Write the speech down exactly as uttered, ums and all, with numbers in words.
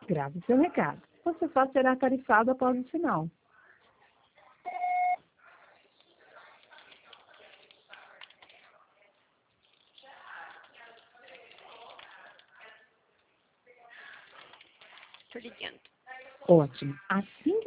Grave seu recado. Você só será tarifado após o sinal. Tô ligando. Ótimo. Assim